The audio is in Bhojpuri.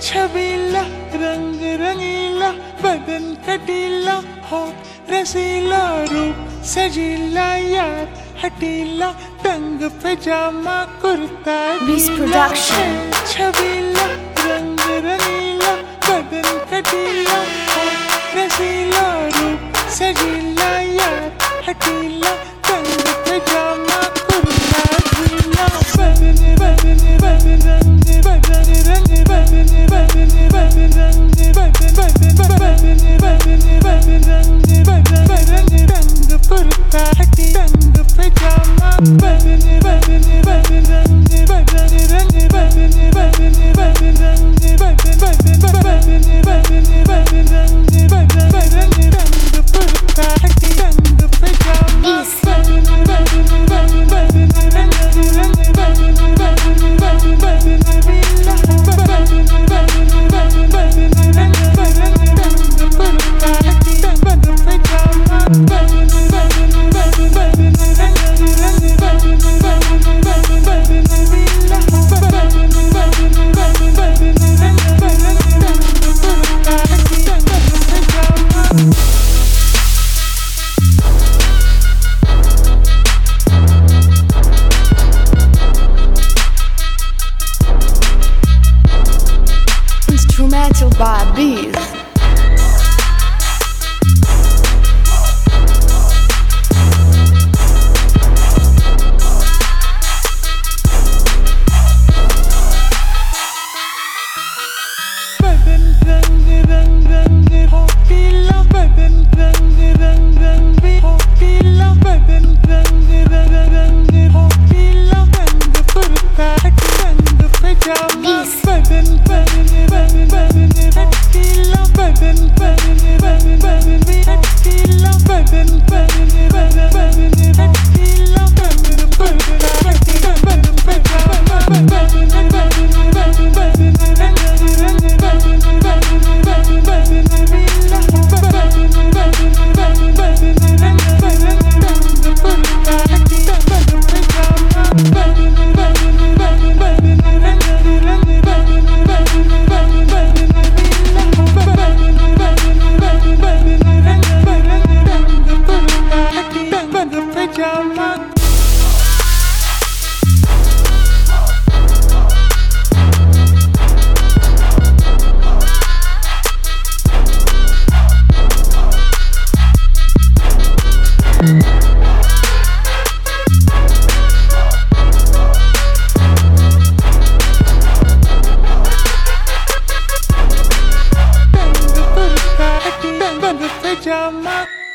छबीला रंग रंगीला बदन कटीला होठ रसीला रूप सजीला यार हटीला तंग पजामा कुर्ता Beast Production। छबीला रंग रंगीला बदन कटीला होठ रसीला रूप सजीला यार हटीला तंग पजामा कुर्ता ढीला बदन बदन बदन रंग बदन रंग बदन बदन बदन रंग बदन बदन बदन बदन बदन रंग बदन बदन रंग कुर्ता हटी रंग पजामा बदन बदन बदन रंग बदन रंग बदन बदन बदन रंग बदन बदन बदन बदन बदन रंग बदन बदन रंग कुर्ता हटी रंग पजामा बदन बदन बदन बदन रंग रंग बदन बदन बदन बदन वीला बदन बदन बदन बदन रंग बदन रंग कुर्ता हटी रंग पजामा बदन बदन बदन बदन रंग रंग बदन बदन बदन बदन वीला बदन बदन बदन बदन रंग बदन रंग कुर्ता हटी रंग पजामा Instrumental by Bees। बदन रंग रंग रंग होटीला बदन रंग रंग रंग होटीला बदन रंग रंग रंग होटीला रंग कुर्ता हटी रंग पजामा बदन बदन बदन बदन होटीला बदन बदन बदन बदन होटीला बदन बदन बदन बदन होटीला रंग कुर्ता हटी रंग पजामा बदन बदन बदन बदन रंग रंग बदन बदन बदन बदन वीला बदन बदन बदन बदन रंग बदन रंग कुर्ता हटी रंग पजामा बदन बदन बदन बदन रंग रंग बदन बदन बदन बदन वीला बदन बदन बदन बदन रंग बदन रंग कुर्ता हटी रंग पजामा रंग कुर्ता हटी रंग पजामा